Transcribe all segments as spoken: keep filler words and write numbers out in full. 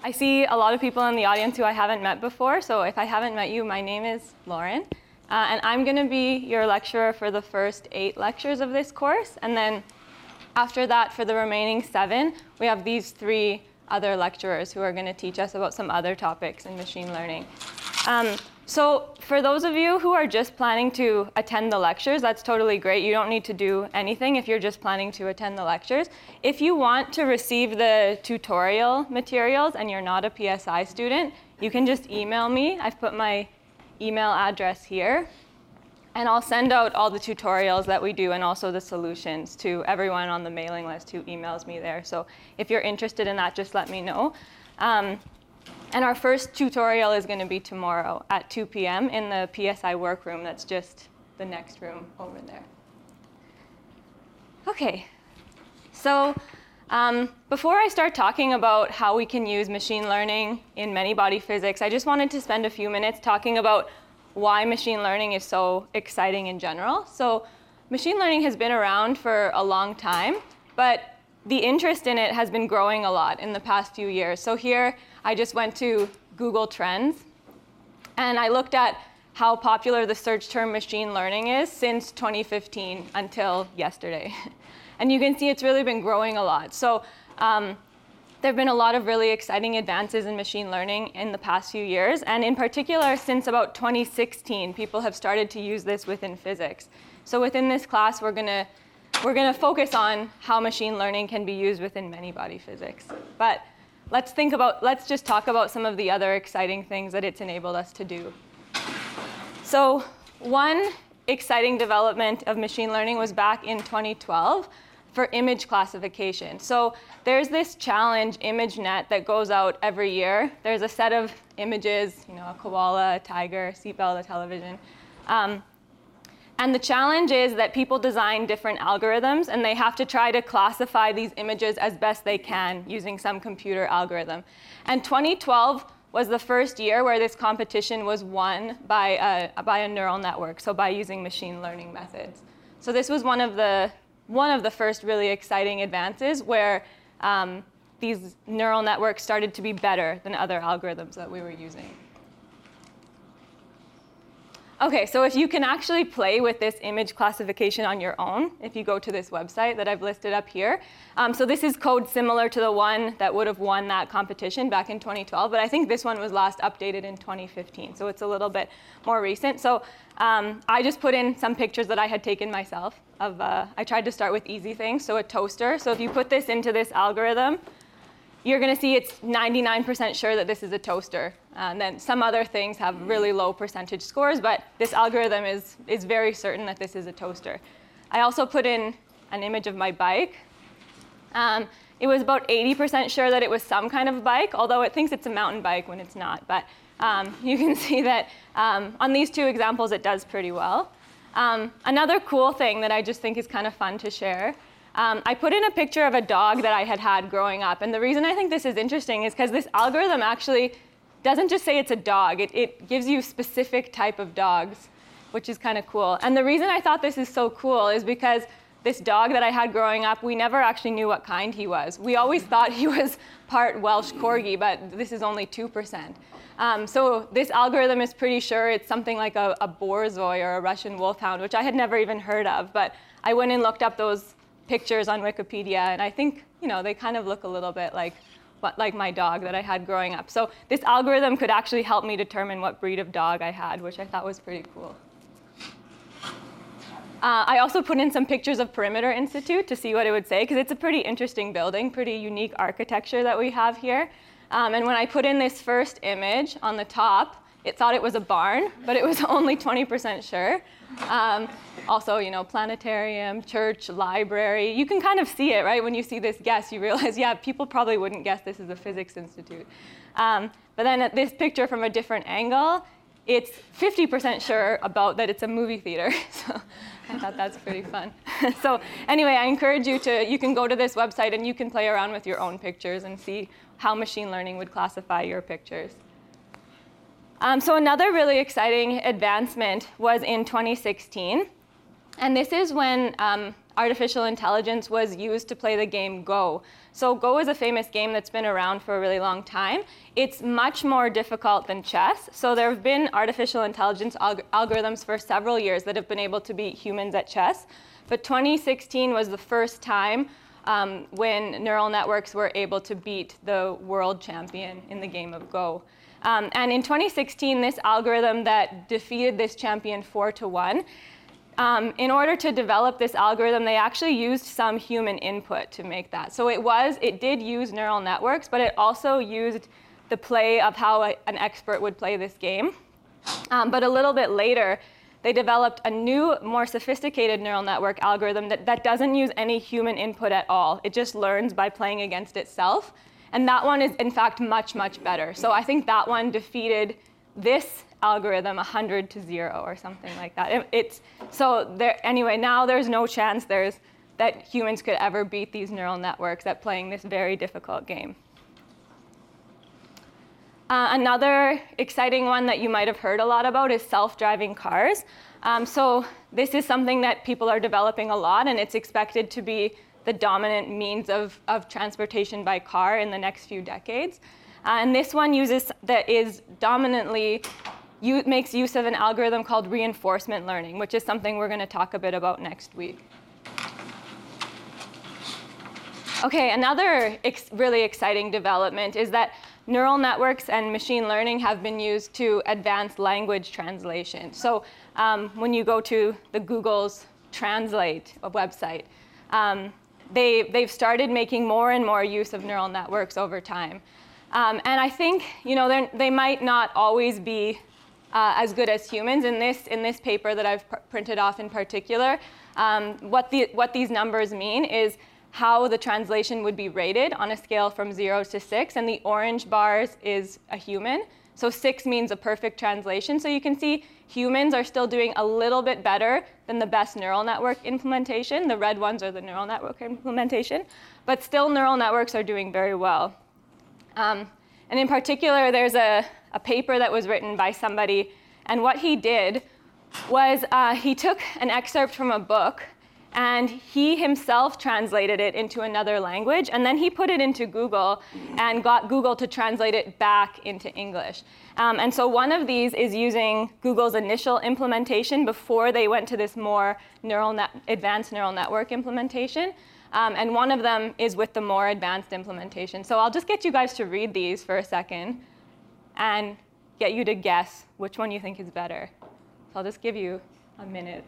I see a lot of people in the audience who I haven't met before, so if I haven't met you, my name is Lauren, uh, and I'm going to be your lecturer for the first eight lectures of this course, and then after that, for the remaining seven, we have these three other lecturers who are going to teach us about some other topics in machine learning. Um, so for those of you who are just planning to attend the lectures, that's totally great. You don't need to do anything if you're just planning to attend the lectures. If you want to receive the tutorial materials and you're not a P S I student, you can just email me. I've put my email address here. And I'll send out all the tutorials that we do and also the solutions to everyone on the mailing list who emails me there. So if you're interested in that, just let me know. Um, and our first tutorial is going to be tomorrow at two p m in the P S I workroom. That's just the next room over there. OK, so um, before I start talking about how we can use machine learning in many-body physics, I just wanted to spend a few minutes talking about why machine learning is so exciting in general. So machine learning has been around for a long time, but the interest in it has been growing a lot in the past few years. So here, I just went to Google Trends, and I looked at how popular the search term machine learning is since twenty fifteen until yesterday. And you can see it's really been growing a lot. So um, there have been a lot of really exciting advances in machine learning in the past few years. And in particular, since about twenty sixteen, people have started to use this within physics. So within this class, we're going to we're going to focus on how machine learning can be used within many-body physics. But let's think about, let's just talk about some of the other exciting things that it's enabled us to do. So one exciting development of machine learning was back in twenty twelve. For image classification. So there's this challenge, ImageNet, that goes out every year. There's a set of images, you know, a koala, a tiger, a seatbelt, a television. Um, and the challenge is that people design different algorithms, and they have to try to classify these images as best they can using some computer algorithm. And twenty twelve was the first year where this competition was won by a, by a neural network, so by using machine learning methods. So this was one of the one of the first really exciting advances where um, these neural networks started to be better than other algorithms that we were using. OK, so if you can actually play with this image classification on your own, if you go to this website that I've listed up here. Um, so this is code similar to the one that would have won that competition back in twenty twelve. But I think this one was last updated in twenty fifteen. So it's a little bit more recent. So um, I just put in some pictures that I had taken myself. Of, uh, I tried to start with easy things, so a toaster. So if you put this into this algorithm, you're going to see it's ninety-nine percent sure that this is a toaster. And then some other things have really low percentage scores, but this algorithm is, is very certain that this is a toaster. I also put in an image of my bike. Um, it was about eighty percent sure that it was some kind of bike, although it thinks it's a mountain bike when it's not. But um, you can see that um, on these two examples, it does pretty well. Um, another cool thing that I just think is kind of fun to share, um, I put in a picture of a dog that I had had growing up. And the reason I think this is interesting is because this algorithm actually doesn't just say it's a dog. It, it gives you specific type of dogs, which is kind of cool. And the reason I thought this is so cool is because this dog that I had growing up, we never actually knew what kind he was. We always thought he was part Welsh Corgi, but this is only two percent. Um, so this algorithm is pretty sure it's something like a, a Borzoi or a Russian wolfhound, which I had never even heard of. But I went and looked up those pictures on Wikipedia, and I think you know they kind of look a little bit like, what, like my dog that I had growing up. So this algorithm could actually help me determine what breed of dog I had, which I thought was pretty cool. Uh, I also put in some pictures of Perimeter Institute to see what it would say, because it's a pretty interesting building, pretty unique architecture that we have here. Um, and when I put in this first image on the top, it thought it was a barn, but it was only twenty percent sure. Um, also, you know, planetarium, church, library. You can kind of see it, right? When you see this guess, you realize, yeah, people probably wouldn't guess this is a physics institute. Um, but then at this picture from a different angle, it's fifty percent sure about that it's a movie theater. So I thought that's pretty fun. So anyway, I encourage you to, you can go to this website and you can play around with your own pictures and see how machine learning would classify your pictures. Um, so another really exciting advancement was in twenty sixteen. And this is when um, artificial intelligence was used to play the game Go. So Go is a famous game that's been around for a really long time. It's much more difficult than chess. So there have been artificial intelligence alg- algorithms for several years that have been able to beat humans at chess. But twenty sixteen was the first time um, when neural networks were able to beat the world champion in the game of Go. Um, and in twenty sixteen, this algorithm that defeated this champion four to one, Um, in order to develop this algorithm, they actually used some human input to make that. So it was, it did use neural networks, but it also used the play of how a, an expert would play this game. Um, but a little bit later, they developed a new, more sophisticated neural network algorithm that, that doesn't use any human input at all. It just learns by playing against itself. And that one is, in fact, much, much better. So I think that one defeated this algorithm one hundred to zero or something like that. It, it's, so there, anyway, now there's no chance there's, that humans could ever beat these neural networks at playing this very difficult game. Uh, another exciting one that you might have heard a lot about is self-driving cars. Um, so this is something that people are developing a lot, and it's expected to be the dominant means of, of transportation by car in the next few decades. Uh, and this one uses, that is dominantly, you, makes use of an algorithm called reinforcement learning, which is something we're going to talk a bit about next week. Okay, another ex- really exciting development is that neural networks and machine learning have been used to advance language translation. So um, when you go to the Google's Translate website, um, they, they've started making more and more use of neural networks over time. Um, and I think, you know, they might not always be uh, as good as humans. In this, in this paper that I've pr- printed off in particular, um, what, the, what these numbers mean is how the translation would be rated on a scale from zero to six, and the orange bars is a human. So six means a perfect translation. So you can see humans are still doing a little bit better than the best neural network implementation. The red ones are the neural network implementation, but still neural networks are doing very well. Um, and in particular, there's a, a paper that was written by somebody, and what he did was uh, he took an excerpt from a book, and he himself translated it into another language, and then he put it into Google and got Google to translate it back into English. Um, and so one of these is using Google's initial implementation before they went to this more neural net, advanced neural network implementation. Um, and one of them is with the more advanced implementation. So I'll just get you guys to read these for a second and get you to guess which one you think is better. So I'll just give you a minute.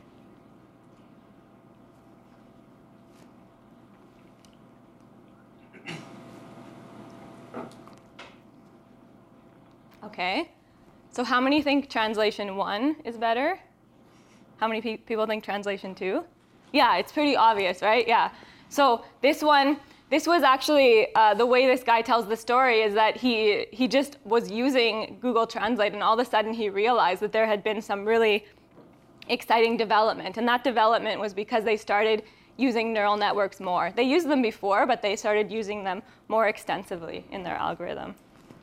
Okay, so how many think translation one is better? How many pe- people think translation two? Yeah, it's pretty obvious, right? Yeah. So this one, this was actually, uh, the way this guy tells the story is that he, he just was using Google Translate, and all of a sudden he realized that there had been some really exciting development. And that development was because they started using neural networks more. They used them before, but they started using them more extensively in their algorithm.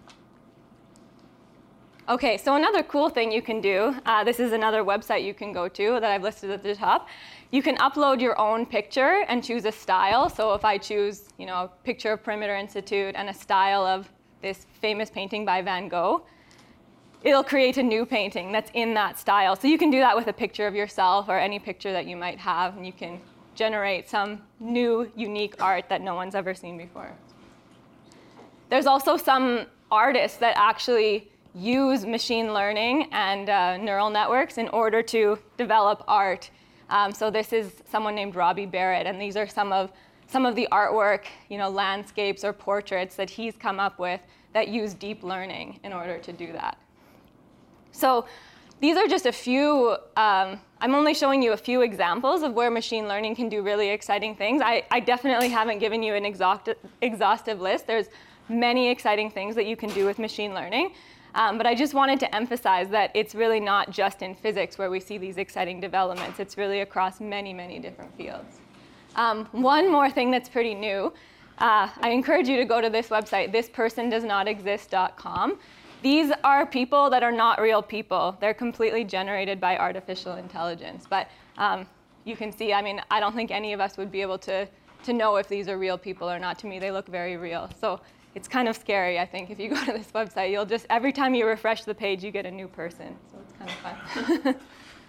Okay, so another cool thing you can do, uh, this is another website you can go to that I've listed at the top. You can upload your own picture and choose a style. So if I choose, you know, a picture of Perimeter Institute and a style of this famous painting by Van Gogh, it'll create a new painting that's in that style. So you can do that with a picture of yourself or any picture that you might have, and you can generate some new, unique art that no one's ever seen before. There's also some artists that actually use machine learning and uh, neural networks in order to develop art. Um, so this is someone named Robbie Barrett, and these are some of some of the artwork, you know, landscapes or portraits that he's come up with that use deep learning in order to do that. So these are just a few, um, I'm only showing you a few examples of where machine learning can do really exciting things. I, I definitely haven't given you an exhaustive, exhaustive list. There's many exciting things that you can do with machine learning. Um, but I just wanted to emphasize that it's really not just in physics where we see these exciting developments. It's really across many, many different fields. Um, one more thing that's pretty new, uh, I encourage you to go to this website, this person does not exist dot com. These are people that are not real people. They're completely generated by artificial intelligence. But um, you can see, I mean, I don't think any of us would be able to, to know if these are real people or not. To me, they look very real. So it's kind of scary, I think. If you go to this website, you'll just, every time you refresh the page, you get a new person. So it's kind of fun.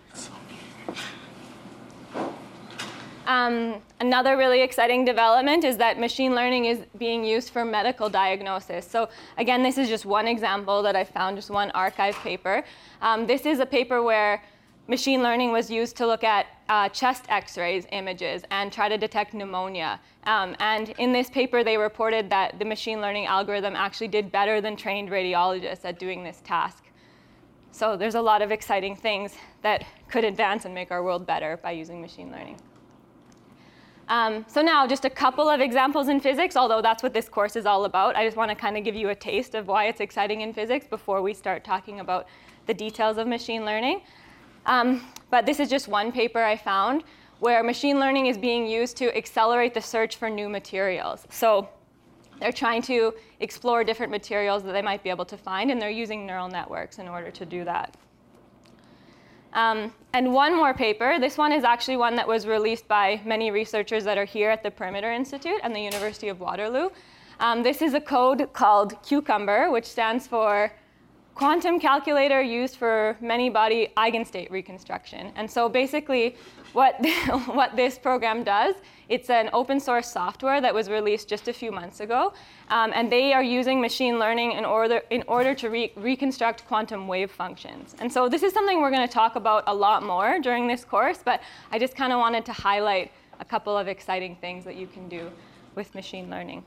Um, another really exciting development is that machine learning is being used for medical diagnosis. So again, this is just one example that I found, just one archive paper. Um, this is a paper where machine learning was used to look at uh, chest x-rays images and try to detect pneumonia. Um, and in this paper, they reported that the machine learning algorithm actually did better than trained radiologists at doing this task. So there's a lot of exciting things that could advance and make our world better by using machine learning. Um, so now, just a couple of examples in physics, although that's what this course is all about. I just want to kind of give you a taste of why it's exciting in physics before we start talking about the details of machine learning. Um, but this is just one paper I found where machine learning is being used to accelerate the search for new materials. So they're trying to explore different materials that they might be able to find, and they're using neural networks in order to do that. Um, and one more paper. This one is actually one that was released by many researchers that are here at the Perimeter Institute and the University of Waterloo. Um, this is a code called Cucumber, which stands for Quantum Calculator Used for Many-Body Eigenstate Reconstruction. And so basically, what, what this program does, it's an open source software that was released just a few months ago. Um, and they are using machine learning in order, in order to re reconstruct quantum wave functions. And so this is something we're going to talk about a lot more during this course, but I just kind of wanted to highlight a couple of exciting things that you can do with machine learning.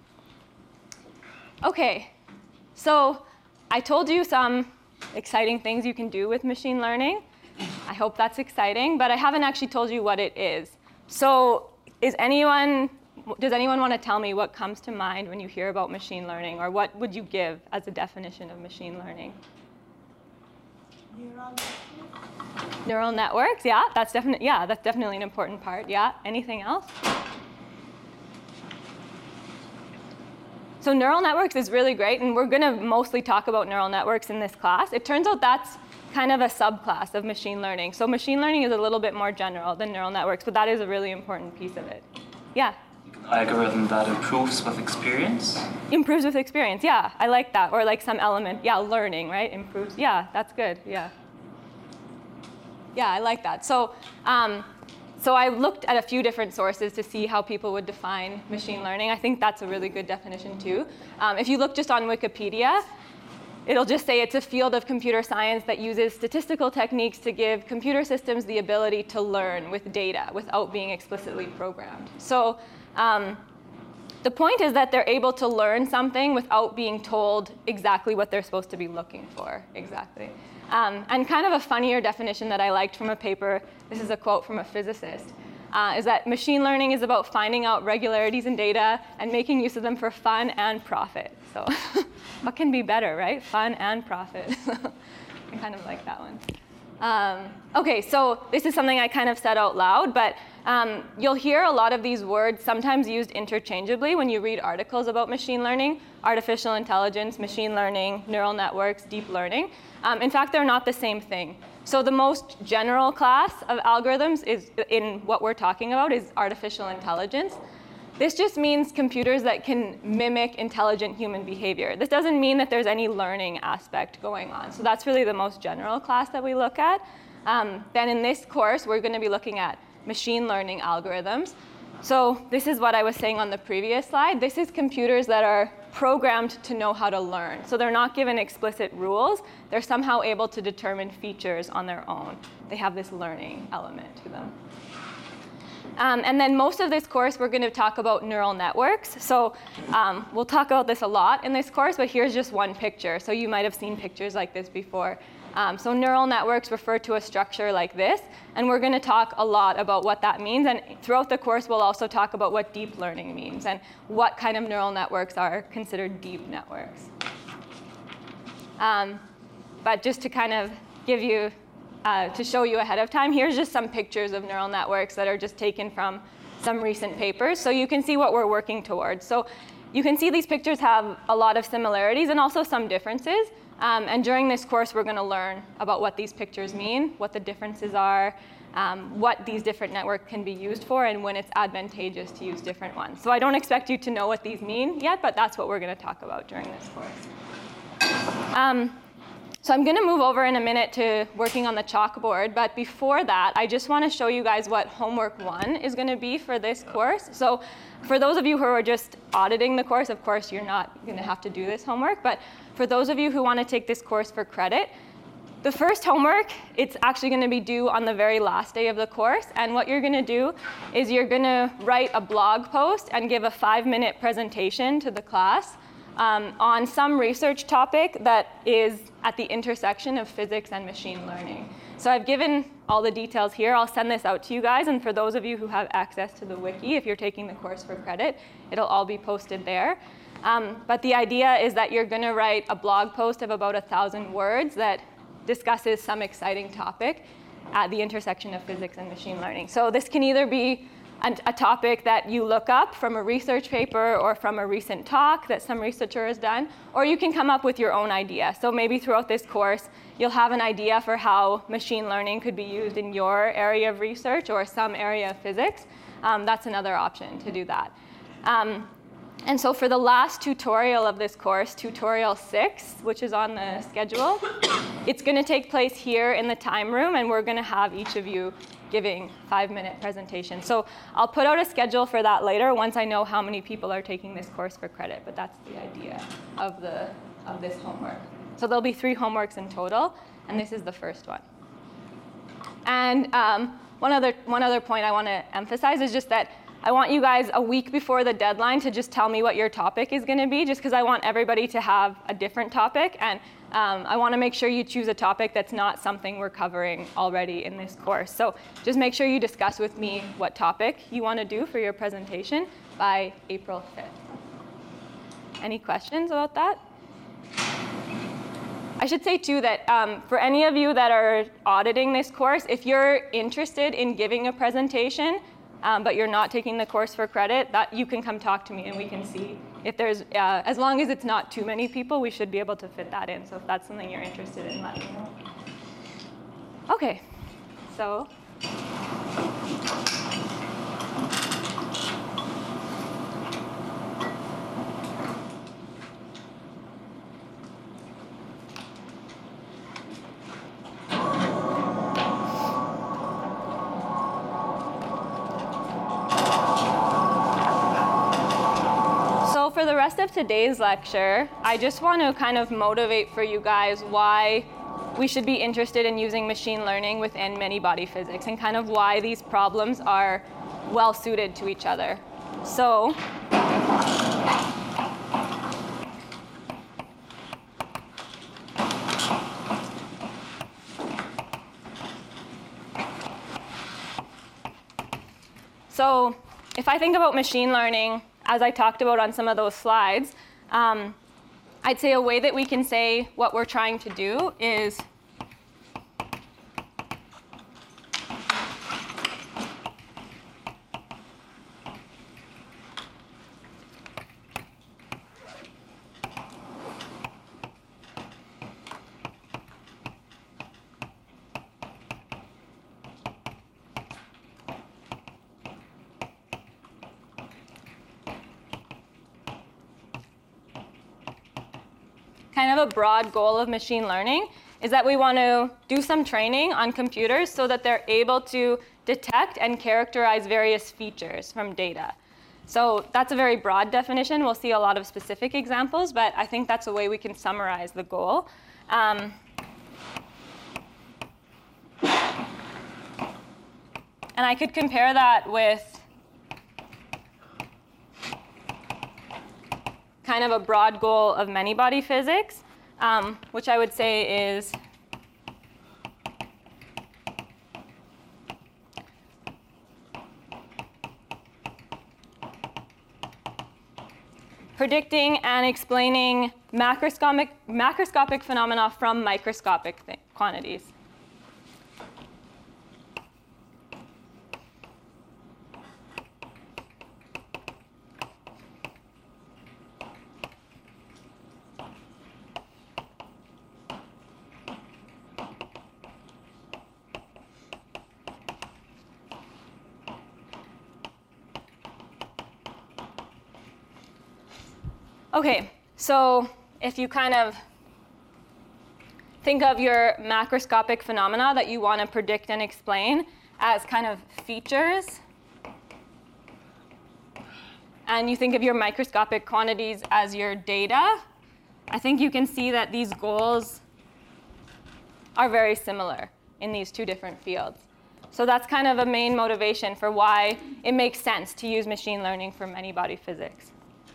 OK, so I told you some exciting things you can do with machine learning. I hope that's exciting, but I haven't actually told you what it is. So is anyone, does anyone want to tell me what comes to mind when you hear about machine learning, or what would you give as a definition of machine learning? Neural networks. Neural networks, yeah, that's definitely, yeah, that's definitely an important part. Yeah, anything else? So neural networks is really great, and we're going to mostly talk about neural networks in this class. It turns out that's kind of a subclass of machine learning. So machine learning is a little bit more general than neural networks, but that is a really important piece of it. Yeah? An algorithm that improves with experience? Improves with experience, yeah. I like that. Or like some element, yeah, learning, right? Improves, yeah, that's good, yeah. Yeah, I like that. So, um, so I looked at a few different sources to see how people would define machine learning. I think that's a really good definition too. Um, if you look just on Wikipedia, it'll just say it's a field of computer science that uses statistical techniques to give computer systems the ability to learn with data without being explicitly programmed. So um, the point is that they're able to learn something without being told exactly what they're supposed to be looking for, exactly. Um, and kind of a funnier definition that I liked from a paper, this is a quote from a physicist, uh, is that machine learning is about finding out regularities in data and making use of them for fun and profit. So what can be better, right? Fun and profit. I kind of like that one. Um, OK, so this is something I kind of said out loud, but um, you'll hear a lot of these words sometimes used interchangeably when you read articles about machine learning: artificial intelligence, machine learning, neural networks, deep learning. Um, in fact, they're not the same thing. So the most general class of algorithms is, in what we're talking about, is artificial intelligence. This just means computers that can mimic intelligent human behavior. This doesn't mean that there's any learning aspect going on. So that's really the most general class that we look at. Um, then in this course, we're going to be looking at machine learning algorithms. So this is what I was saying on the previous slide. This is computers that are programmed to know how to learn. So they're not given explicit rules. They're somehow able to determine features on their own. They have this learning element to them. Um, and then most of this course, we're going to talk about neural networks. So um, we'll talk about this a lot in this course, but here's just one picture. So you might have seen pictures like this before. Um, so neural networks refer to a structure like this. And we're going to talk a lot about what that means. And throughout the course, we'll also talk about what deep learning means and what kind of neural networks are considered deep networks. Um, but just to kind of give you Uh, to show you ahead of time, here's just some pictures of neural networks that are just taken from some recent papers. So you can see what we're working towards. So you can see these pictures have a lot of similarities and also some differences. Um, and during this course, we're going to learn about what these pictures mean, what the differences are, um, what these different networks can be used for, and when it's advantageous to use different ones. So I don't expect you to know what these mean yet, but that's what we're going to talk about during this course. Um, so I'm going to move over in a minute to working on the chalkboard, but before that, I just want to show you guys what homework one is going to be for this course. So for those of you who are just auditing the course, of course, you're not going to have to do this homework, but for those of you who want to take this course for credit, the first homework, it's actually going to be due on the very last day of the course, and what you're going to do is you're going to write a blog post and give a five-minute presentation to the class um, on some research topic that is at the intersection of physics and machine learning. So I've given all the details here. I'll send this out to you guys, and for those of you who have access to the wiki, if you're taking the course for credit, it'll all be posted there. Um, but the idea is that you're going to write a blog post of about a thousand words that discusses some exciting topic at the intersection of physics and machine learning. So this can either be an, a topic that you look up from a research paper or from a recent talk that some researcher has done, or you can come up with your own idea. So maybe throughout this course, you'll have an idea for how machine learning could be used in your area of research or some area of physics. Um, that's another option to do that. Um, And so for the last tutorial of this course, tutorial six, which is on the schedule, it's going to take place here in the time room, and we're going to have each of you giving five-minute presentations. So I'll put out a schedule for that later once I know how many people are taking this course for credit, but that's the idea of, the, of this homework. So there'll be three homeworks in total, and this is the first one. And um, one other, one other point I want to emphasize is just that I want you guys a week before the deadline to just tell me what your topic is going to be, just because I want everybody to have a different topic. And um, I want to make sure you choose a topic that's not something we're covering already in this course. So just make sure you discuss with me what topic you want to do for your presentation by April fifth. Any questions about that? I should say, too, that um, for any of you that are auditing this course, if you're interested in giving a presentation, Um, but you're not taking the course for credit, that you can come talk to me and we can see if there's, uh, as long as it's not too many people, we should be able to fit that in. So if that's something you're interested in, let me know. Okay, so. For the rest of today's lecture, I just want to kind of motivate for you guys why we should be interested in using machine learning within many-body physics and kind of why these problems are well suited to each other. So, so if I think about machine learning, as I talked about on some of those slides, um, I'd say a way that we can say what we're trying to do is kind of a broad goal of machine learning is that we want to do some training on computers so that they're able to detect and characterize various features from data. So that's a very broad definition. We'll see a lot of specific examples, but I think that's a way we can summarize the goal. Um, and I could compare that with kind of a broad goal of many-body physics, um, which I would say is predicting and explaining macroscopic, macroscopic phenomena from microscopic th- quantities. Okay, so if you kind of think of your macroscopic phenomena that you want to predict and explain as kind of features, and you think of your microscopic quantities as your data, I think you can see that these goals are very similar in these two different fields. So that's kind of a main motivation for why it makes sense to use machine learning for many-body physics.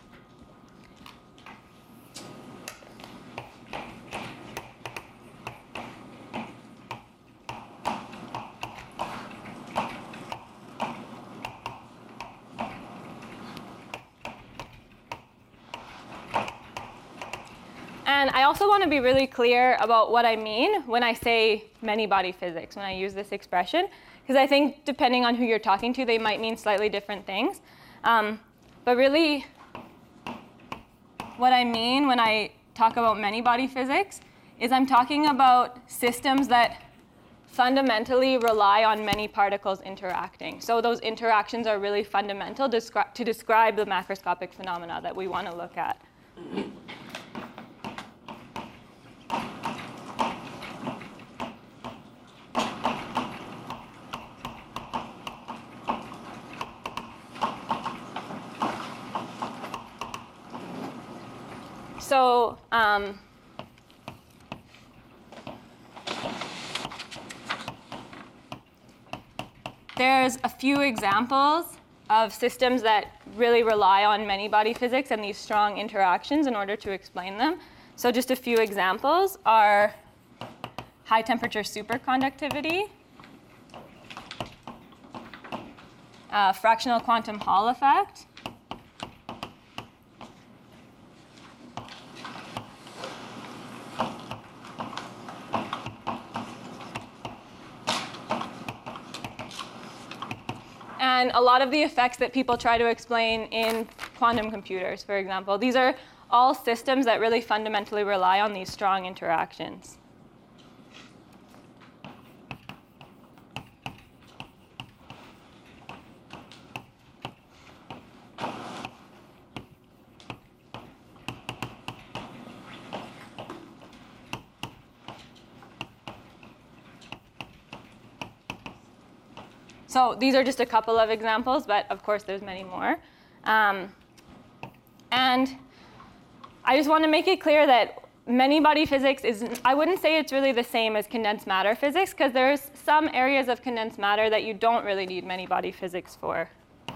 And I also want to be really clear about what I mean when I say many-body physics, when I use this expression, because I think depending on who you're talking to, they might mean slightly different things. Um, but really, what I mean when I talk about many-body physics is I'm talking about systems that fundamentally rely on many particles interacting. So those interactions are really fundamental descri- to describe the macroscopic phenomena that we want to look at. So um, there's a few examples of systems that really rely on many-body physics and these strong interactions in order to explain them. So just a few examples are high-temperature superconductivity, uh, fractional quantum Hall effect, and a lot of the effects that people try to explain in quantum computers, for example. These are all systems that really fundamentally rely on these strong interactions. So these are just a couple of examples, but of course there's many more. Um, and I just want to make it clear that many-body physics is, I wouldn't say it's really the same as condensed matter physics, because there's some areas of condensed matter that you don't really need many-body physics for.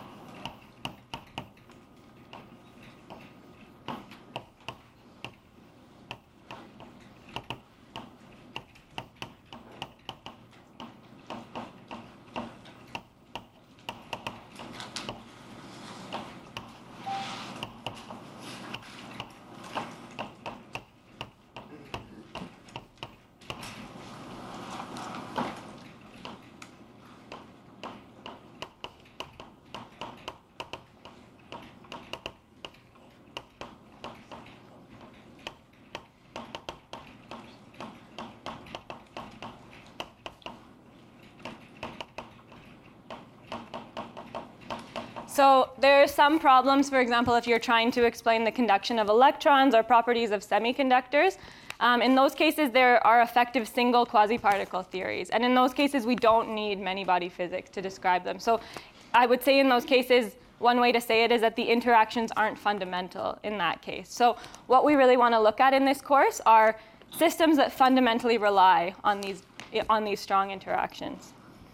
So there are some problems, for example, if you're trying to explain the conduction of electrons or properties of semiconductors. Um, in those cases, there are effective single quasi-particle theories. And in those cases, we don't need many-body physics to describe them. So I would say in those cases, one way to say it is that the interactions aren't fundamental in that case. So what we really want to look at in this course are systems that fundamentally rely on these, on these strong interactions.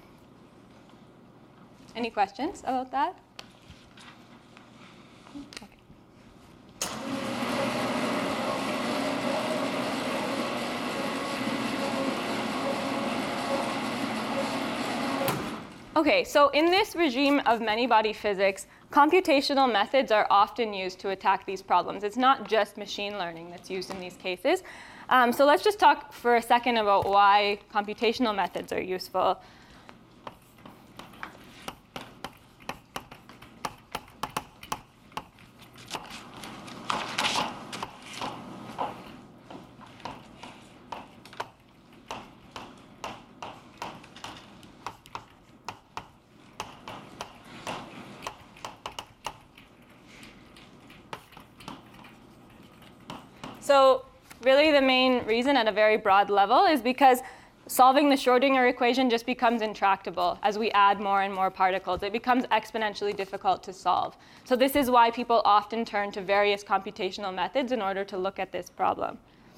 Any questions about that? Okay, so in this regime of many-body physics, computational methods are often used to attack these problems. It's not just machine learning that's used in these cases. Um, so let's just talk for a second about why computational methods are useful. So really the main reason at a very broad level is because solving the Schrodinger equation just becomes intractable as we add more and more particles. It becomes exponentially difficult to solve. So this is why people often turn to various computational methods in order to look at this problem.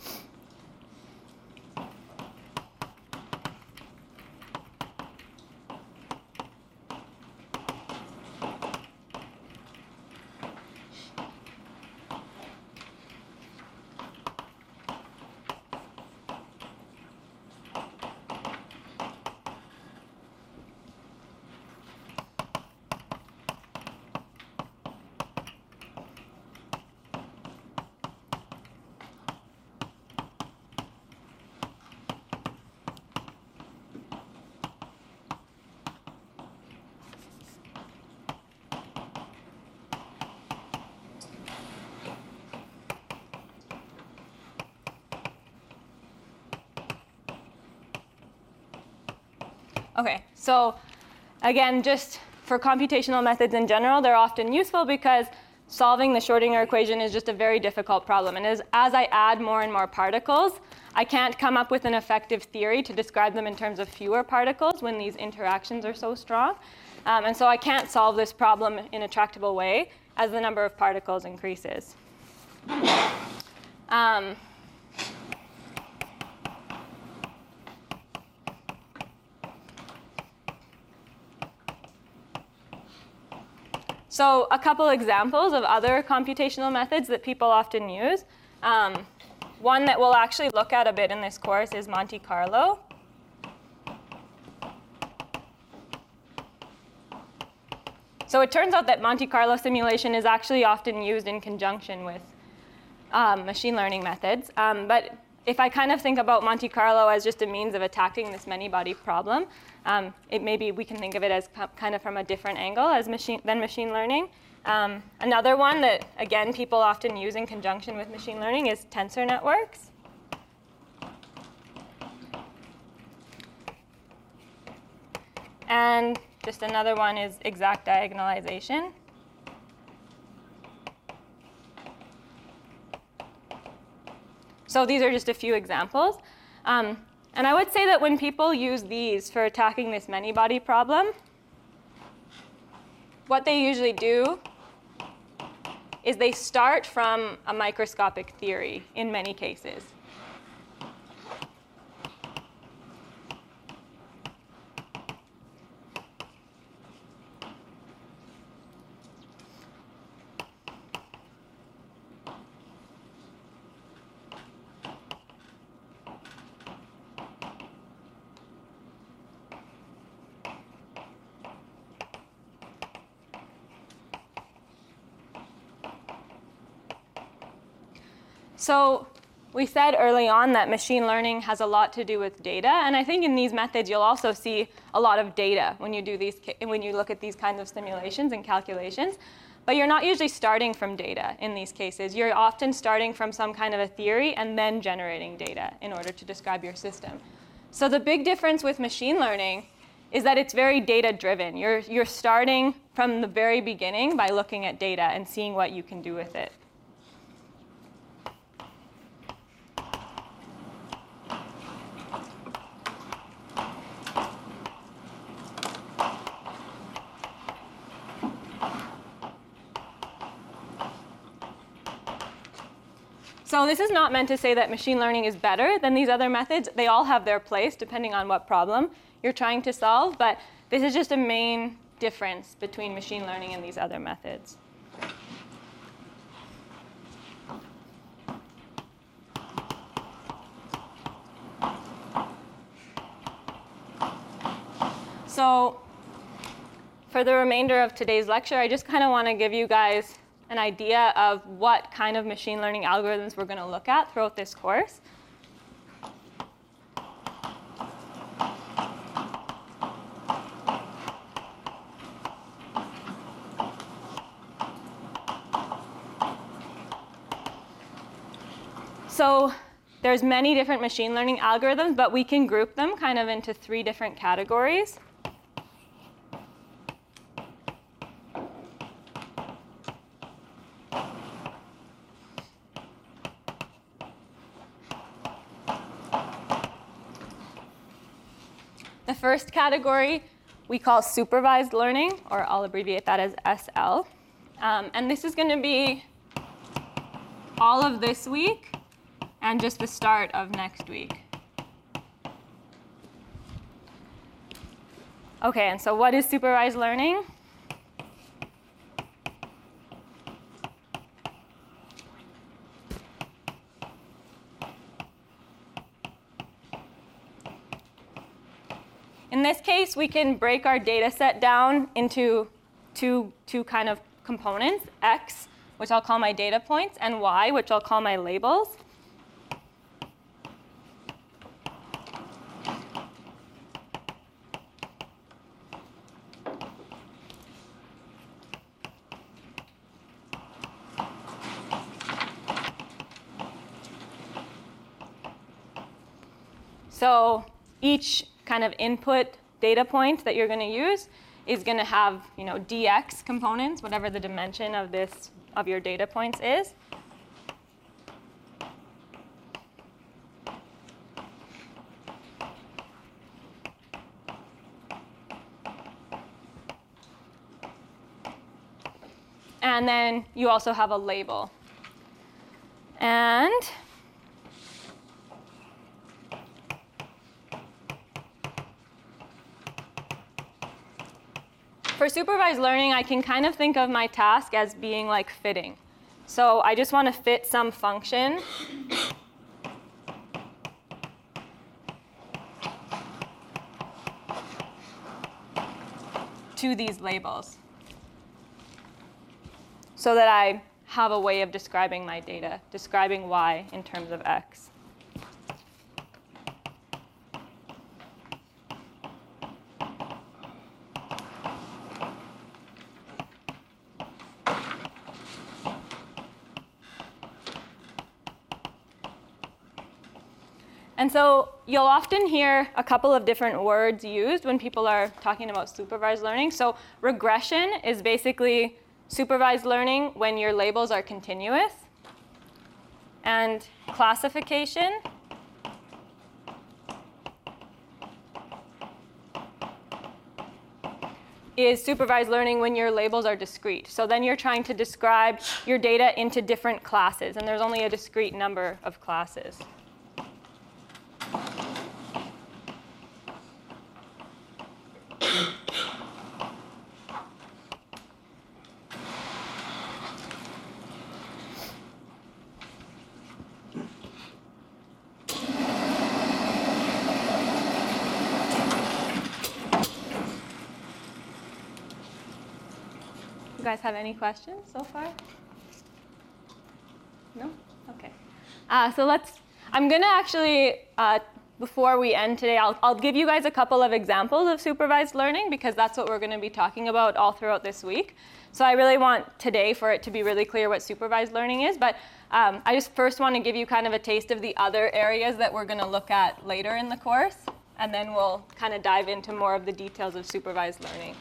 Okay, so again, just for computational methods in general, they're often useful because solving the Schrodinger equation is just a very difficult problem. And as, as I add more and more particles, I can't come up with an effective theory to describe them in terms of fewer particles when these interactions are so strong. Um, and so I can't solve this problem in a tractable way as the number of particles increases. Um, So a couple examples of other computational methods that people often use. Um, one that we'll actually look at a bit in this course is Monte Carlo. So it turns out that Monte Carlo simulation is actually often used in conjunction with um, machine learning methods. Um, but if I kind of think about Monte Carlo as just a means of attacking this many-body problem, Um, it maybe we can think of it as kind of from a different angle as machine, than machine learning. Um, another one that, again, people often use in conjunction with machine learning is tensor networks. And just another one is exact diagonalization. So these are just a few examples. Um, And I would say that when people use these for attacking this many-body problem, what they usually do is they start from a microscopic theory in many cases. So we said early on that machine learning has a lot to do with data, and I think in these methods you'll also see a lot of data when you do these, when you look at these kinds of simulations and calculations. But you're not usually starting from data in these cases. You're often starting from some kind of a theory and then generating data in order to describe your system. So the big difference with machine learning is that it's very data-driven. You're, you're starting from the very beginning by looking at data and seeing what you can do with it. So this is not meant to say that machine learning is better than these other methods. They all have their place depending on what problem you're trying to solve, but this is just a main difference between machine learning and these other methods. So for the remainder of today's lecture, I just kind of want to give you guys an idea of what kind of machine learning algorithms we're going to look at throughout this course. So there's many different machine learning algorithms, but we can group them kind of into three different categories. The first category we call supervised learning, or I'll abbreviate that as S L. Um, and this is going to be all of this week and just the start of next week. Okay, and so what is supervised learning? In this case, we can break our data set down into two, two kind of components, X, which I'll call my data points, and Y, which I'll call my labels. So each kind of input data point that you're going to use is going to have, you know, dx components, whatever the dimension of this of your data points is. And then you also have a label. And for supervised learning, I can kind of think of my task as being like fitting. So I just want to fit some function to these labels so that I have a way of describing my data, describing y in terms of x. And so you'll often hear a couple of different words used when people are talking about supervised learning. So regression is basically supervised learning when your labels are continuous. And classification is supervised learning when your labels are discrete. So then you're trying to describe your data into different classes, and there's only a discrete number of classes. You guys have any questions so far? No? Okay. Uh, so let's, I'm going to actually, uh, before we end today, I'll, I'll give you guys a couple of examples of supervised learning because that's what we're going to be talking about all throughout this week. So I really want today for it to be really clear what supervised learning is, but um, I just first want to give you kind of a taste of the other areas that we're going to look at later in the course, and then we'll kind of dive into more of the details of supervised learning.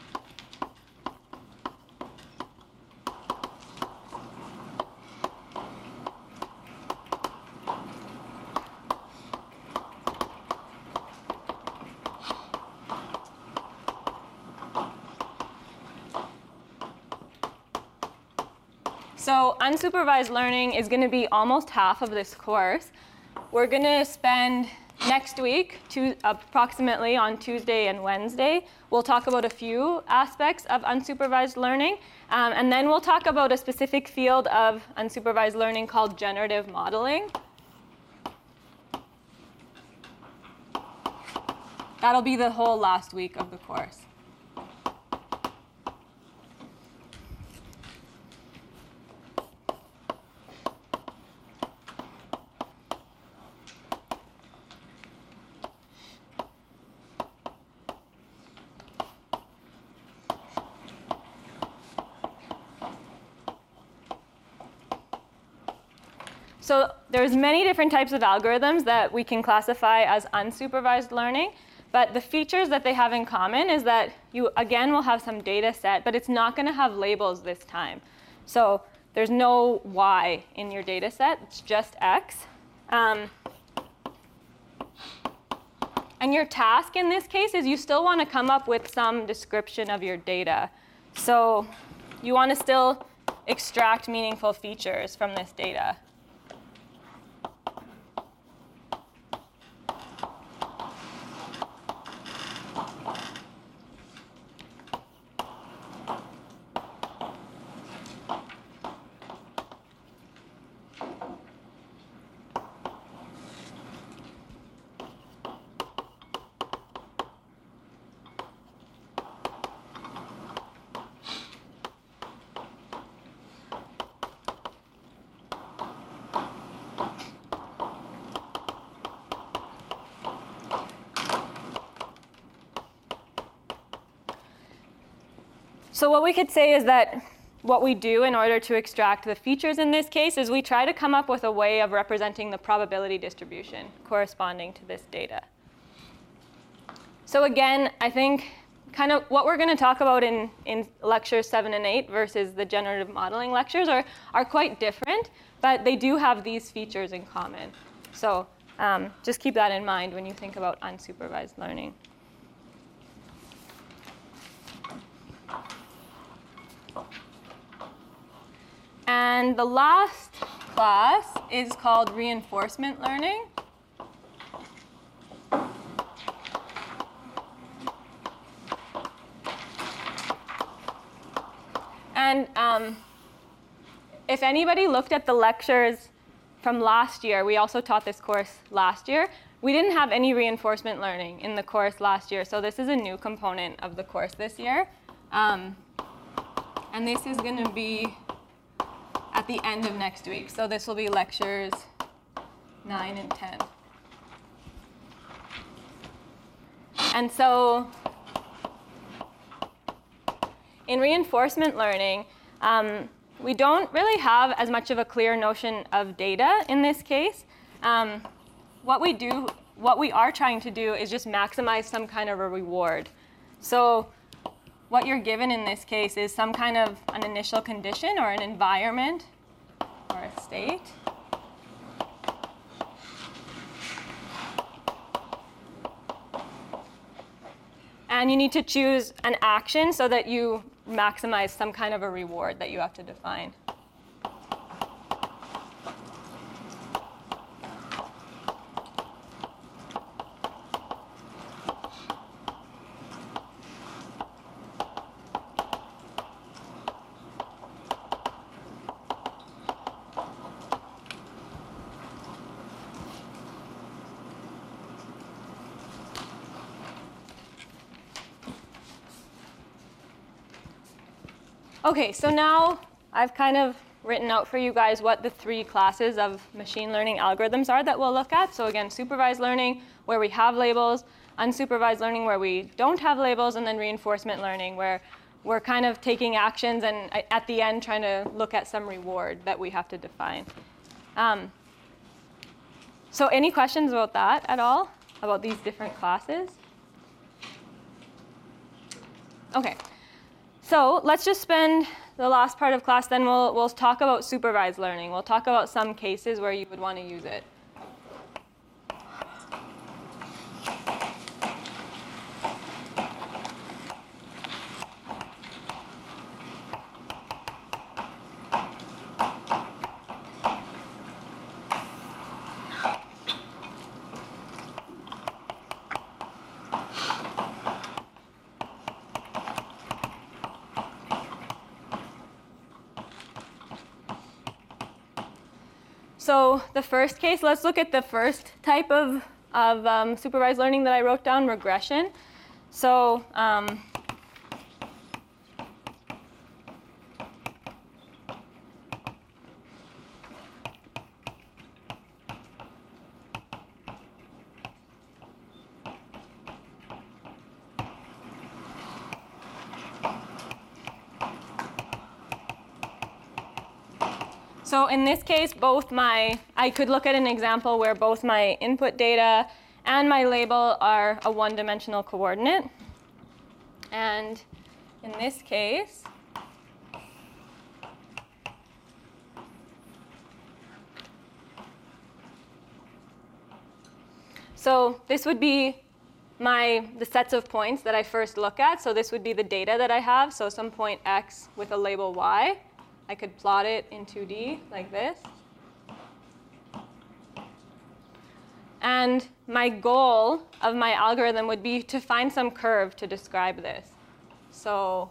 So unsupervised learning is going to be almost half of this course. We're going to spend next week, to, approximately on Tuesday and Wednesday, we'll talk about a few aspects of unsupervised learning, um, and then we'll talk about a specific field of unsupervised learning called generative modeling. That'll be the whole last week of the course. So there's many different types of algorithms that we can classify as unsupervised learning, but the features that they have in common is that you, again, will have some data set, but it's not going to have labels this time. So there's no y in your data set, it's just x. Um, And your task in this case is you still want to come up with some description of your data. So you want to still extract meaningful features from this data. So what we could say is that what we do in order to extract the features in this case is we try to come up with a way of representing the probability distribution corresponding to this data. So again, I think kind of what we're going to talk about in, in lectures seven and eight versus the generative modeling lectures are, are quite different, but they do have these features in common. So um, just keep that in mind when you think about unsupervised learning. And the last class is called reinforcement learning. And um, if anybody looked at the lectures from last year, we also taught this course last year. We didn't have any reinforcement learning in the course last year, so this is a new component of the course this year. Um, and this is going to be at the end of next week. So this will be lectures nine and ten. And so in reinforcement learning, um, we don't really have as much of a clear notion of data in this case. Um, what we do, what we are trying to do is just maximize some kind of a reward. So what you're given in this case is some kind of an initial condition or an environment or a state. And you need to choose an action so that you maximize some kind of a reward that you have to define. Okay, so now I've kind of written out for you guys what the three classes of machine learning algorithms are that we'll look at. So again, supervised learning, where we have labels, unsupervised learning, where we don't have labels, and then reinforcement learning, where we're kind of taking actions and at the end trying to look at some reward that we have to define. Um, so any questions about that at all, about these different classes? Okay. So let's just spend the last part of class, then we'll, we'll talk about supervised learning. We'll talk about some cases where you would want to use it. So the first case, let's look at the first type of, of um, supervised learning that I wrote down, regression. So um, So in this case, both my, I could look at an example where both my input data and my label are a one-dimensional coordinate. And in this case, so this would be my the sets of points that I first look at. So this would be the data that I have. So some point x with a label y. I could plot it in two D like this. And my goal of my algorithm would be to find some curve to describe this. So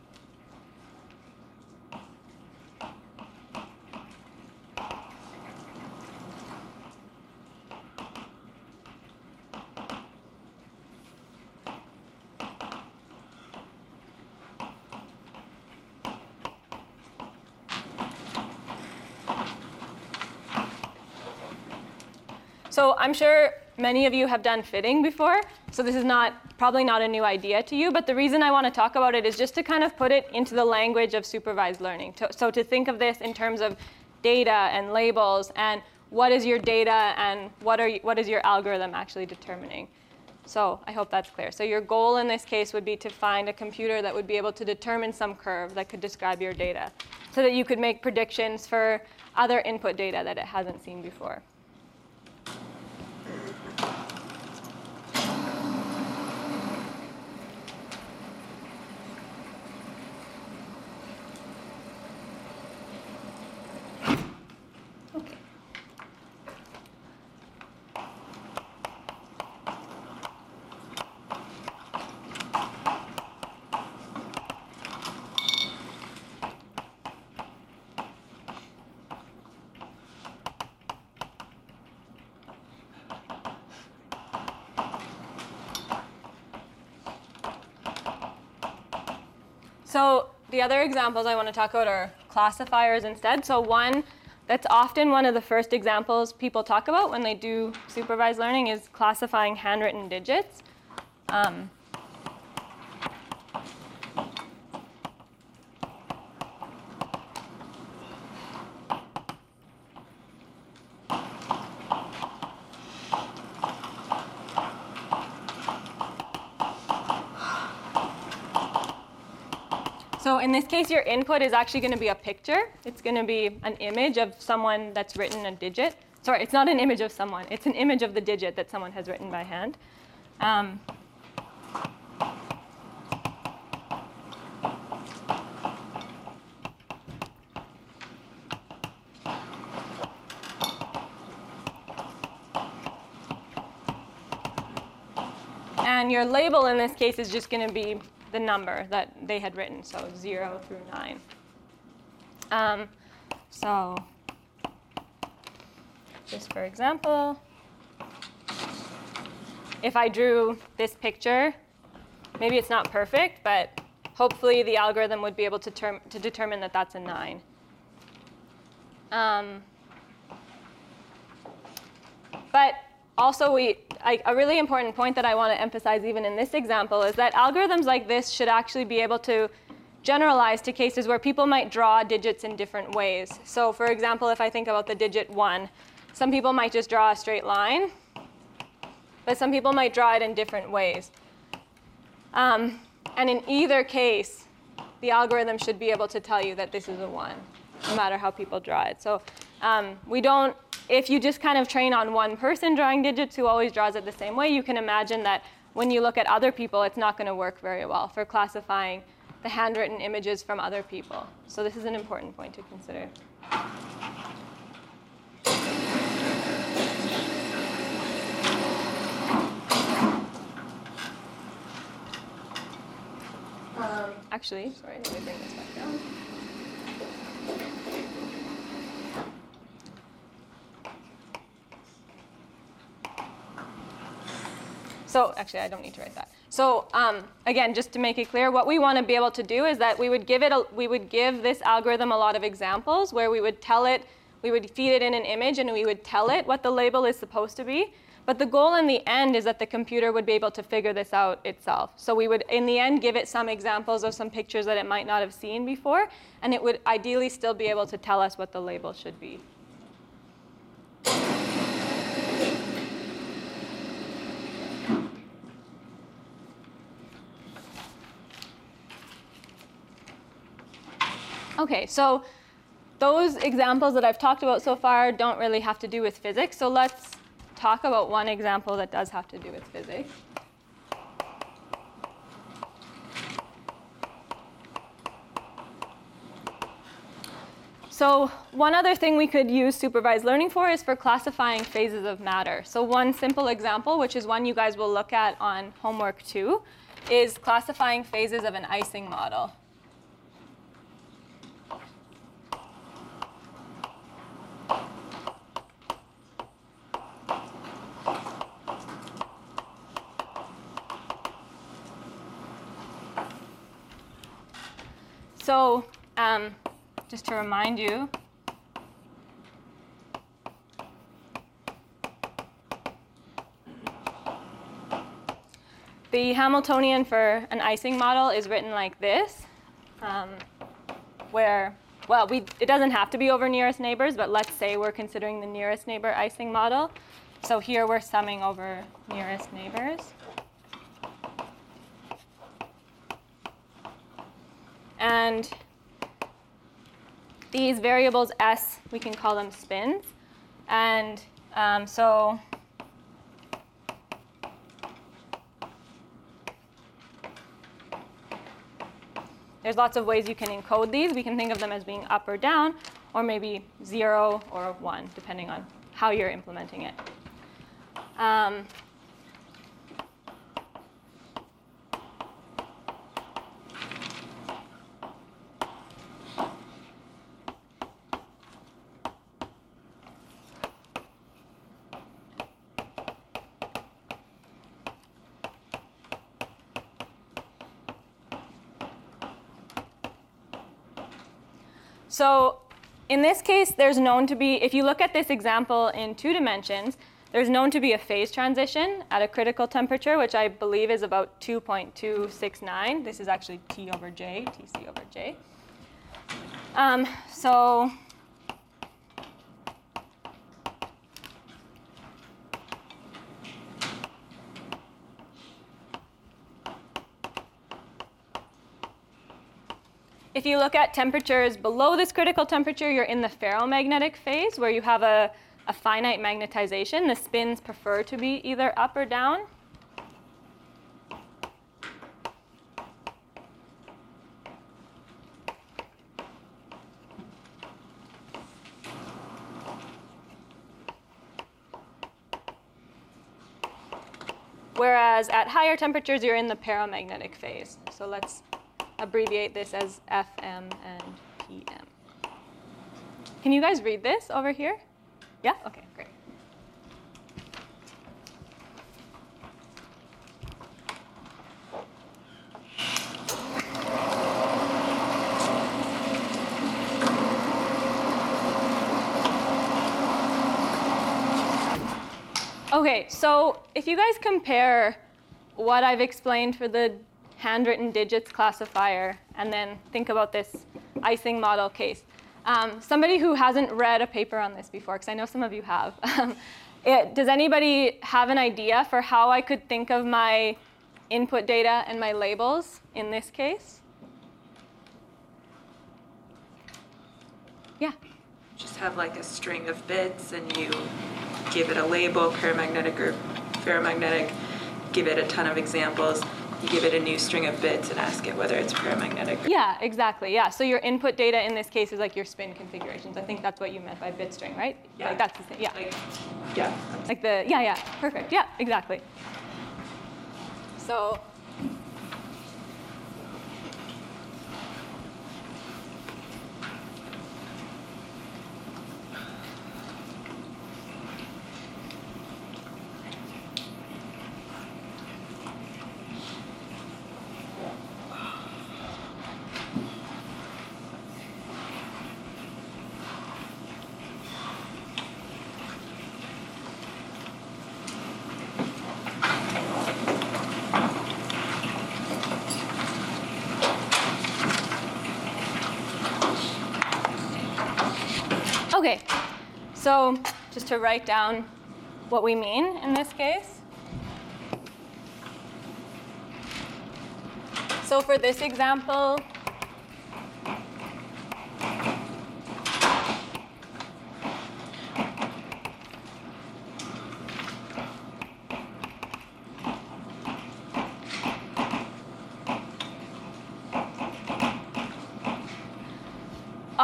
So I'm sure many of you have done fitting before, so this is not probably not a new idea to you, but the reason I want to talk about it is just to kind of put it into the language of supervised learning. To, so to think of this in terms of data and labels and what is your data and what, are you, what is your algorithm actually determining. So I hope that's clear. So your goal in this case would be to find a computer that would be able to determine some curve that could describe your data so that you could make predictions for other input data that it hasn't seen before. So the other examples I want to talk about are classifiers instead. So one that's often one of the first examples people talk about when they do supervised learning is classifying handwritten digits. Um, So in this case, your input is actually going to be a picture. It's going to be an image of someone that's written a digit. Sorry, it's not an image of someone. It's an image of the digit that someone has written by hand. Um, and your label in this case is just going to be the number that they had written, so zero through nine. Um, so just for example, if I drew this picture, maybe it's not perfect, but hopefully the algorithm would be able to, term to determine that that's a nine. Um, but also, we, I, a really important point that I want to emphasize even in this example is that algorithms like this should actually be able to generalize to cases where people might draw digits in different ways. So for example, if I think about the digit one, some people might just draw a straight line, but some people might draw it in different ways. Um, and in either case, the algorithm should be able to tell you that this is a one, no matter how people draw it. So um, we don't, if you just kind of train on one person drawing digits who always draws it the same way, you can imagine that when you look at other people, it's not going to work very well for classifying the handwritten images from other people. So this is an important point to consider. Um, actually, sorry, let me bring this back down. So actually, I don't need to write that. So um, again, just to make it clear, what we want to be able to do is that we would give it, a, we would give this algorithm a lot of examples where we would tell it, we would feed it in an image, and we would tell it what the label is supposed to be. But the goal in the end is that the computer would be able to figure this out itself. So we would, in the end, give it some examples of some pictures that it might not have seen before, and it would ideally still be able to tell us what the label should be. OK, so those examples that I've talked about so far don't really have to do with physics. So let's talk about one example that does have to do with physics. so one other thing we could use supervised learning for is for classifying phases of matter. So one simple example, which is one you guys will look at on homework two, is classifying phases of an Ising model. So um, just to remind you, the Hamiltonian for an Ising model is written like this, um, where, well, we, it doesn't have to be over nearest neighbors, but let's say we're considering the nearest neighbor Ising model. So here we're summing over nearest neighbors. And these variables S, we can call them spins. And um, so there's lots of ways you can encode these. We can think of them as being up or down, or maybe zero or one, depending on how you're implementing it. Um, So in this case, there's known to be, if you look at this example in two dimensions, there's known to be a phase transition at a critical temperature, which I believe is about two point two six nine. This is actually T over J, T C over J. Um, so if you look at temperatures below this critical temperature, you're in the ferromagnetic phase, where you have a, a finite magnetization. The spins prefer to be either up or down. Whereas at higher temperatures, you're in the paramagnetic phase. So let's abbreviate this as F M and P M. Can you guys read this over here? Yeah? OK, great. OK, so if you guys compare what I've explained for the handwritten digits classifier, and then think about this Ising model case. Um, somebody who hasn't read a paper on this before, because I know some of you have, it, does anybody have an idea for how I could think of my input data and my labels in this case? Yeah? Just have like a string of bits and you give it a label, paramagnetic or ferromagnetic, give it a ton of examples. You give it a new string of bits and ask it whether it's paramagnetic. Yeah, exactly. Yeah. So your input data in this case is like your spin configurations. I think that's what you meant by bit string, right? Yeah. Like that's the thing. Yeah. Like, yeah. Like the yeah, yeah. Perfect. Yeah, exactly. So OK, so just to write down what we mean in this case. So for this example,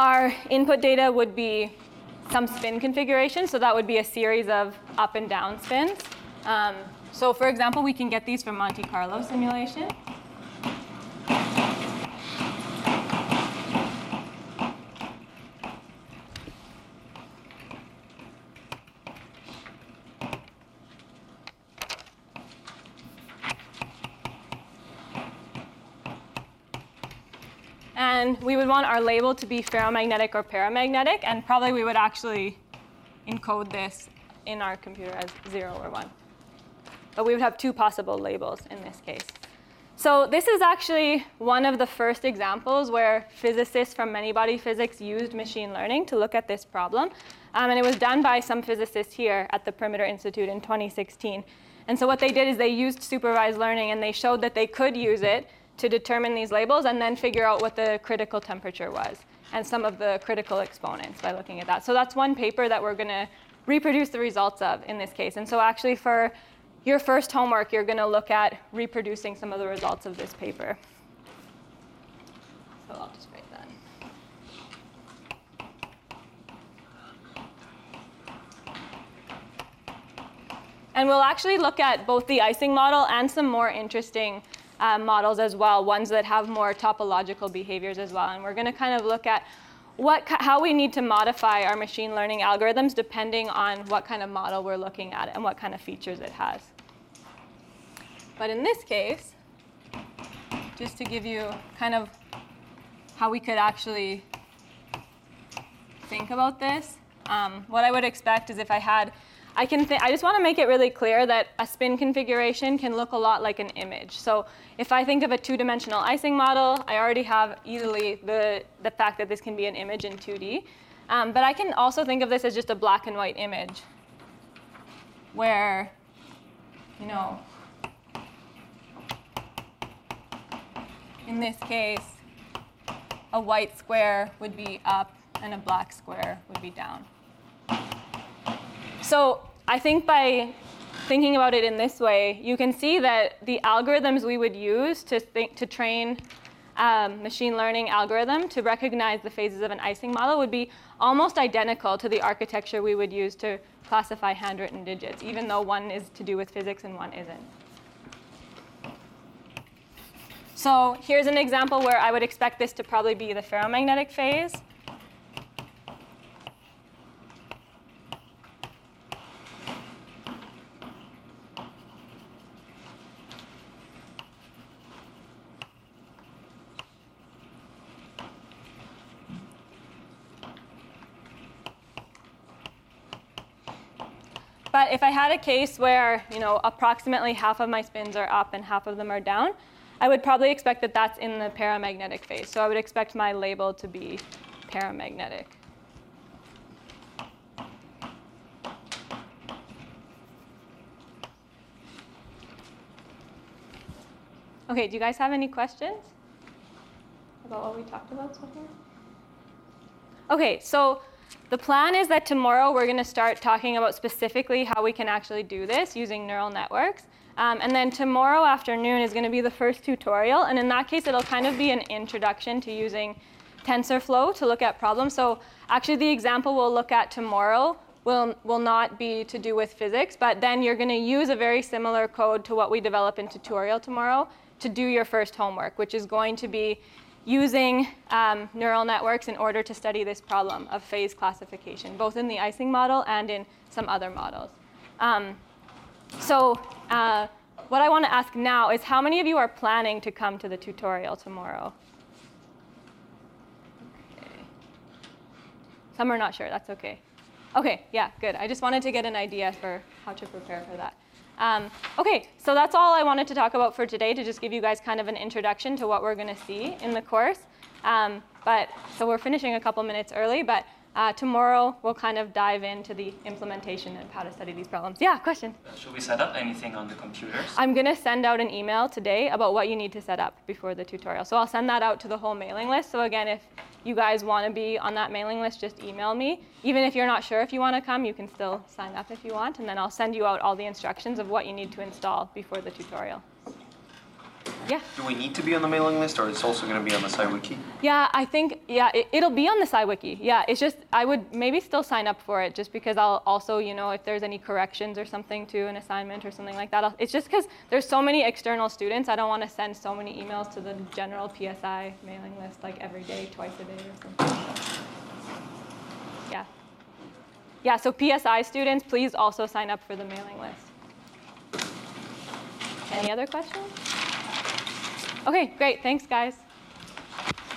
our input data would be some spin configuration. So that would be a series of up and down spins. Um, so for example, we can get these from Monte Carlo simulation. And we would want our label to be ferromagnetic or paramagnetic, and probably we would actually encode this in our computer as zero or one. But we would have two possible labels in this case. So this is actually one of the first examples where physicists from many-body physics used machine learning to look at this problem. Um, and it was done by some physicists here at the Perimeter Institute in twenty sixteen. And so what they did is they used supervised learning, and they showed that they could use it to determine these labels and then figure out what the critical temperature was and some of the critical exponents by looking at that. So that's one paper that we're going to reproduce the results of in this case. And so actually for your first homework, you're going to look at reproducing some of the results of this paper. So I'll just write that. And we'll actually look at both the Ising model and some more interesting uh, models as well, ones that have more topological behaviors as well. And we're going to kind of look at what, how we need to modify our machine learning algorithms depending on what kind of model we're looking at and what kind of features it has. But in this case, just to give you kind of how we could actually think about this, um, what I would expect is if I had I can th- I just want to make it really clear that a spin configuration can look a lot like an image. So if I think of a two-dimensional Ising model, I already have easily the, the fact that this can be an image in two D. Um, but I can also think of this as just a black and white image where, you know, in this case, a white square would be up and a black square would be down. So I think by thinking about it in this way, you can see that the algorithms we would use to, think, to train um, machine learning algorithm to recognize the phases of an Ising model would be almost identical to the architecture we would use to classify handwritten digits, even though one is to do with physics and one isn't. So here's an example where I would expect this to probably be the ferromagnetic phase. But if I had a case where, you know, approximately half of my spins are up and half of them are down, I would probably expect that that's in the paramagnetic phase. So I would expect my label to be paramagnetic. OK, do you guys have any questions about what we talked about so far? OK, so the plan is that tomorrow we're going to start talking about specifically how we can actually do this using neural networks. Um, and then tomorrow afternoon is going to be the first tutorial. And in that case, it'll kind of be an introduction to using TensorFlow to look at problems. So actually, the example we'll look at tomorrow will, will not be to do with physics. But then you're going to use a very similar code to what we develop in tutorial tomorrow to do your first homework, which is going to be using um, neural networks in order to study this problem of phase classification, both in the Ising model and in some other models. Um, so uh, what I want to ask now is how many of you are planning to come to the tutorial tomorrow? Okay. Some are not sure. That's OK. OK, yeah, good. I just wanted to get an idea for how to prepare for that. Um, OK, so that's all I wanted to talk about for today, to just give you guys kind of an introduction to what we're going to see in the course. Um, but so we're finishing a couple minutes early, but uh, tomorrow we'll kind of dive into the implementation of how to study these problems. Yeah, question? Should we set up anything on the computers? I'm going to send out an email today about what you need to set up before the tutorial. So I'll send that out to the whole mailing list. So again, if you guys want to be on that mailing list, just email me. Even if you're not sure if you want to come, you can still sign up if you want. And then I'll send you out all the instructions of what you need to install before the tutorial. Yeah. Do we need to be on the mailing list, or it's also going to be on the SciWiki? Yeah, I think, yeah, it, it'll be on the SciWiki. Yeah, it's just, I would maybe still sign up for it just because I'll also, you know, if there's any corrections or something to an assignment or something like that, I'll, it's just because there's so many external students, I don't want to send so many emails to the general P S I mailing list like every day, twice a day or something. So, yeah. Yeah, so P S I students, please also sign up for the mailing list. Any other questions? Okay, great. Thanks, guys.